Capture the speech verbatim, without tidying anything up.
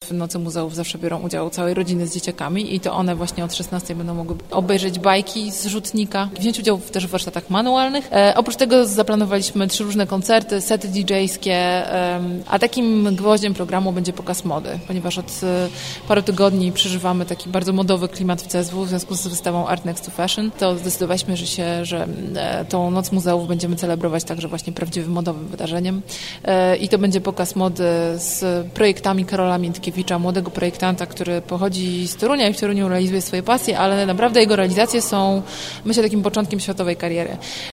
w Nocy Muzeów zawsze biorą udział całej rodziny z dzieciakami i to one właśnie od szesnastej będą mogły obejrzeć bajki z rzutnika, wziąć udział w, też w warsztatach manualnych. E, oprócz tego zaplanowaliśmy trzy różne koncerty, sety didżejskie, e, a takim gwoździem programu będzie pokaz mody, ponieważ od e, paru tygodni przeżywamy taki bardzo modowy klimat w C S W w związku z wystawą Art Next to Fashion. To zdecydowaliśmy, że się, że e, tą Noc Muzeów będziemy celebrować także właśnie prawdziwym modowym wydarzeniem. E, I to będzie pokaz mody z projektami Karola Miętkiewicza, młodego projektanta, który pochodzi z Torunia i w Toruniu realizuje swoje pasje, ale naprawdę jego realizacje są, myślę, takim początkiem światowej kariery.